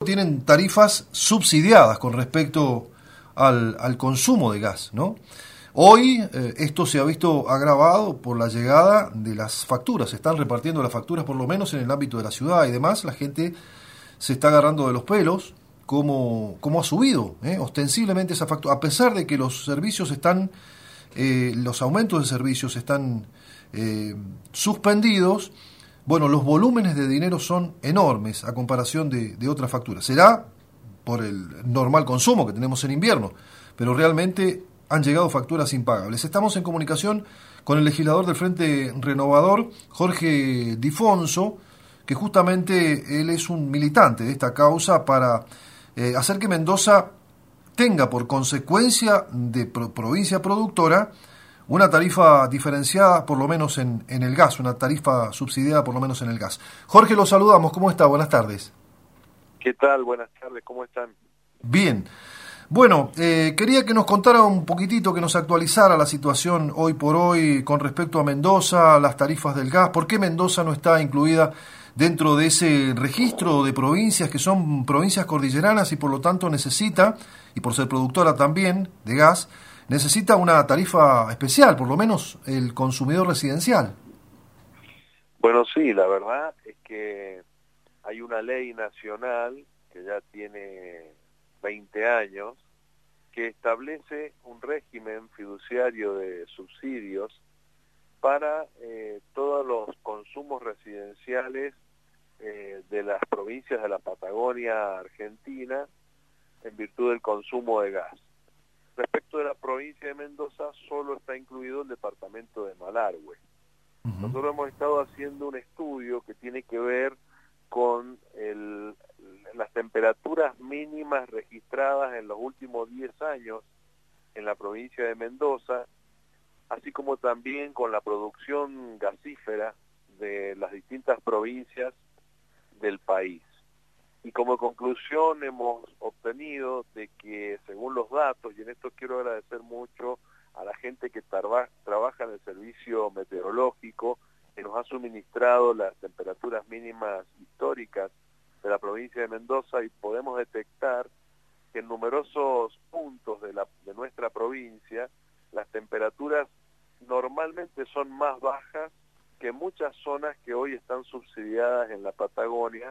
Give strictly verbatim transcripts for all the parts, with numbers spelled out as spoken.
tienen tarifas subsidiadas con respecto al, al consumo de gas, ¿no? Hoy eh, esto se ha visto agravado por la llegada de las facturas. Se están repartiendo las facturas, por lo menos en el ámbito de la ciudad y demás. La gente se está agarrando de los pelos, cómo, cómo ha subido eh, ostensiblemente esa factura, a pesar de que los servicios están, eh, los aumentos de servicios están eh, suspendidos. Bueno, los volúmenes de dinero son enormes a comparación de, de otras facturas. Será por el normal consumo que tenemos en invierno, pero realmente han llegado facturas impagables. Estamos en comunicación con el legislador del Frente Renovador, Jorge Difonso, que justamente él es un militante de esta causa para eh, hacer que Mendoza tenga por consecuencia de pro- provincia productora una tarifa diferenciada por lo menos en, en el gas, una tarifa subsidiada por lo menos en el gas. Jorge, lo saludamos. ¿Cómo está? Buenas tardes. ¿Qué tal? Buenas tardes. ¿Cómo están? Bien. Bueno, eh, quería que nos contara un poquitito, que nos actualizara la situación hoy por hoy con respecto a Mendoza, las tarifas del gas. ¿Por qué Mendoza no está incluida dentro de ese registro de provincias que son provincias cordilleranas y por lo tanto necesita, y por ser productora también de gas, necesita una tarifa especial, por lo menos el consumidor residencial? Bueno, sí, la verdad es que hay una ley nacional que ya tiene veinte años que establece un régimen fiduciario de subsidios para eh, todos los consumos residenciales eh, de las provincias de la Patagonia Argentina en virtud del consumo de gas. Respecto de la provincia de Mendoza, solo está incluido el departamento de Malargüe. Uh-huh. Nosotros hemos estado haciendo un estudio que tiene que ver con el, las temperaturas mínimas registradas en los últimos diez años en la provincia de Mendoza, así como también con la producción gasífera de las distintas provincias del país. Y como conclusión hemos obtenido de que, según los datos, y en esto quiero agradecer mucho a la gente que traba, trabaja en el servicio meteorológico, que nos ha suministrado las temperaturas mínimas históricas de la provincia de Mendoza, y podemos detectar que en numerosos puntos de, la, de nuestra provincia las temperaturas normalmente son más bajas que muchas zonas que hoy están subsidiadas en la Patagonia,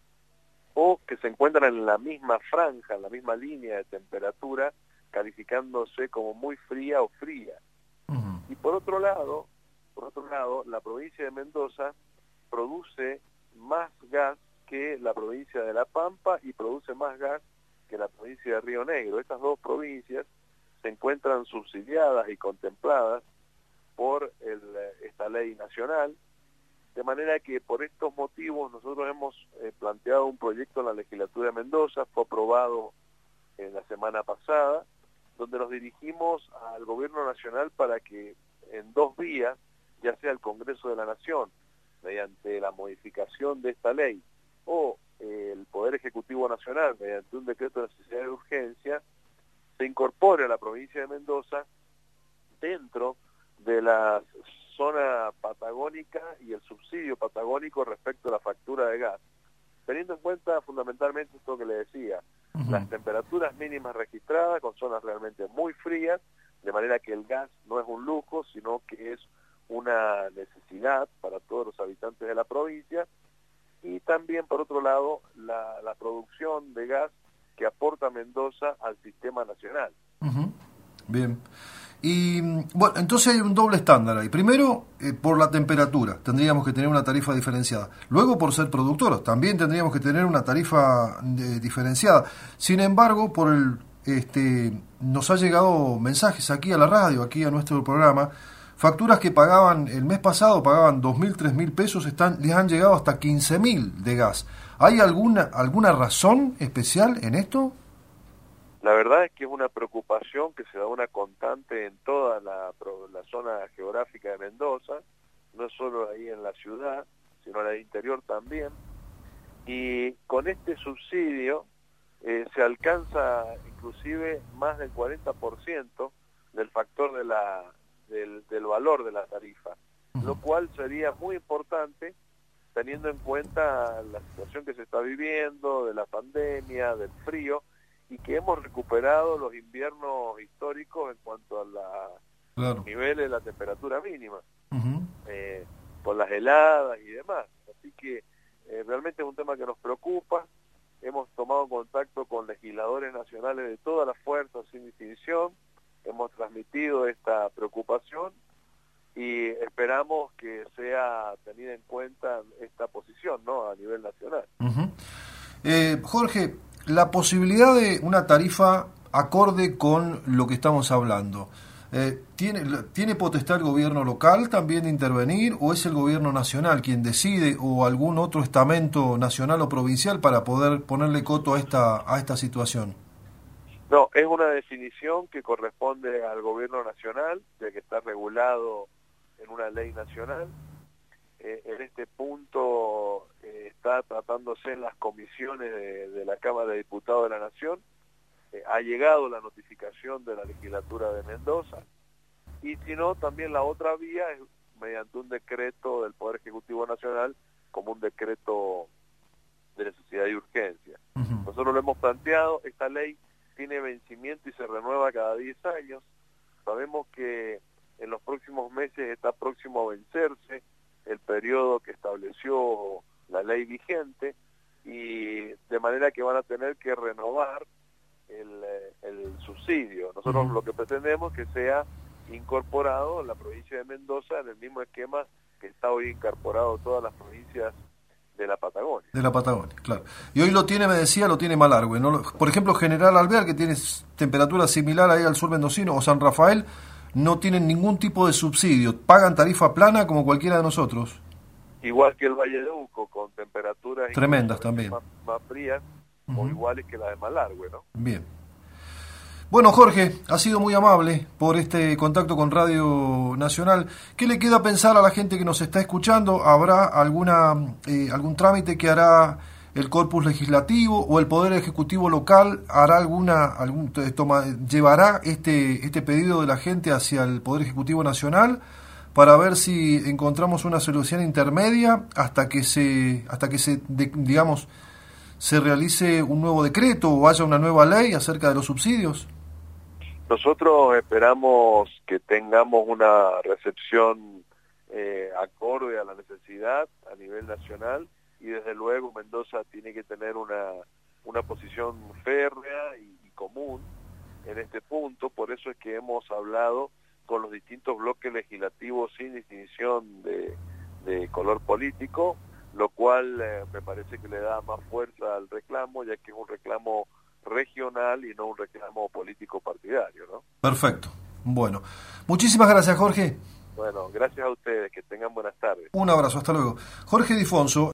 o que se encuentran en la misma franja, en la misma línea de temperatura, calificándose como muy fría o fría. Uh-huh. Y por otro lado, por otro lado, la provincia de Mendoza produce más gas que la provincia de La Pampa y produce más gas que la provincia de Río Negro. Estas dos provincias se encuentran subsidiadas y contempladas por el, esta ley nacional, de manera que por estos motivos nosotros hemos eh, planteado un proyecto en la legislatura de Mendoza, fue aprobado en la semana pasada, donde nos dirigimos al gobierno nacional para que en dos vías, ya sea el Congreso de la Nación, mediante la modificación de esta ley, o eh, el Poder Ejecutivo Nacional, mediante un decreto de necesidad de urgencia, se incorpore a la provincia de Mendoza dentro de la zona patagónica y el subsidio patagónico respecto a la factura de gas, teniendo en cuenta fundamentalmente esto que le decía, uh-huh. las temperaturas mínimas registradas con zonas realmente muy frías, de manera que el gas no es un lujo, sino que es una necesidad para todos los habitantes de la provincia, y también, por otro lado, la, la producción de gas que aporta Mendoza al sistema nacional. Uh-huh. Bien. Y bueno, entonces hay un doble estándar ahí. Primero, eh, por la temperatura, tendríamos que tener una tarifa diferenciada. Luego, por ser productoros, también tendríamos que tener una tarifa eh, diferenciada. Sin embargo, por el este nos ha llegado mensajes aquí a la radio, aquí a nuestro programa, facturas que pagaban el mes pasado, pagaban dos mil, tres mil pesos, están, les han llegado hasta quince mil de gas. ¿Hay alguna, alguna razón especial en esto? La verdad es que es una preocupación que se da una constante en toda la, la zona geográfica de Mendoza, no solo ahí en la ciudad, sino en el interior también. Y con este subsidio eh, se alcanza inclusive más del cuarenta por ciento del factor de la, del, del valor de la tarifa, lo cual sería muy importante teniendo en cuenta la situación que se está viviendo, de la pandemia, del frío, y que hemos recuperado los inviernos históricos en cuanto a la, claro. los niveles de la temperatura mínima, uh-huh. eh, por las heladas y demás. Así que eh, realmente es un tema que nos preocupa. Hemos tomado contacto con legisladores nacionales de todas las fuerzas sin distinción, hemos transmitido esta preocupación y esperamos que sea tenida en cuenta esta posición, ¿no?, a nivel nacional. Uh-huh. eh, Jorge, la posibilidad de una tarifa acorde con lo que estamos hablando, eh, ¿tiene, ¿tiene potestad el gobierno local también de intervenir, o es el gobierno nacional quien decide, o algún otro estamento nacional o provincial para poder ponerle coto a esta, a esta situación? No, es una definición que corresponde al gobierno nacional, ya que está regulado en una ley nacional. Eh, en este punto eh, está tratándose en las comisiones de, de la Cámara de Diputados de la Nación. Eh, ha llegado la notificación de la legislatura de Mendoza, y si no, también la otra vía es mediante un decreto del Poder Ejecutivo Nacional, como un decreto de necesidad y urgencia. Uh-huh. Nosotros lo hemos planteado, esta ley tiene vencimiento y se renueva cada diez años. Sabemos que en los próximos meses está próximo a vencerse el periodo que estableció la ley vigente, y de manera que van a tener que renovar el, el subsidio. Nosotros uh-huh. lo que pretendemos es que sea incorporado en la provincia de Mendoza en el mismo esquema que está hoy incorporado todas las provincias de la Patagonia. De la Patagonia, claro. Y hoy lo tiene, me decía, lo tiene Malargüe, ¿no? Por ejemplo, General Alvear, que tiene temperatura similar ahí al sur mendocino, o San Rafael, no tienen ningún tipo de subsidio, pagan tarifa plana como cualquiera de nosotros. Igual que el Valle de Uco, con temperaturas tremendas también, más, más frías, uh-huh. o iguales que la de Malargüe, ¿no? Bien. Bueno, Jorge, ha sido muy amable por este contacto con Radio Nacional. ¿Qué le queda pensar a la gente que nos está escuchando? ¿Habrá alguna eh, algún trámite que hará el corpus legislativo, o el Poder Ejecutivo local hará alguna algún toma, llevará este este pedido de la gente hacia el Poder Ejecutivo nacional para ver si encontramos una solución intermedia hasta que se hasta que se de, digamos se realice un nuevo decreto o haya una nueva ley acerca de los subsidios? Nosotros esperamos que tengamos una recepción eh, acorde a la necesidad a nivel nacional, y desde luego Mendoza tiene que tener una, una posición férrea y, y común en este punto. Por eso es que hemos hablado con los distintos bloques legislativos sin distinción de, de color político, lo cual eh, me parece que le da más fuerza al reclamo, ya que es un reclamo regional y no un reclamo político partidario, ¿no? Perfecto. Bueno, muchísimas gracias, Jorge. Bueno, gracias a ustedes, que tengan buenas tardes. Un abrazo, hasta luego. Jorge Difonso.